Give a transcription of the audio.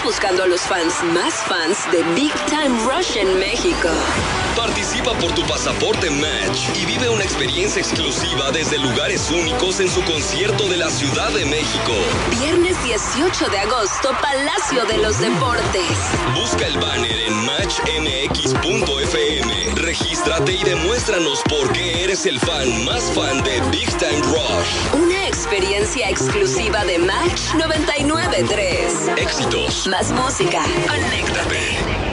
Estamos buscando a los fans de Big Time Rush en México. Participa por tu pasaporte Match y vive una experiencia exclusiva desde lugares únicos en su concierto de la Ciudad de México. Viernes 18 de agosto, Palacio de los Deportes. Busca el banner en matchmx.fm. Regístrate y demuéstranos por qué eres el fan más fan de Big Time Rush. Una experiencia exclusiva de Match 99.3. Éxitos. Más música. Conéctate.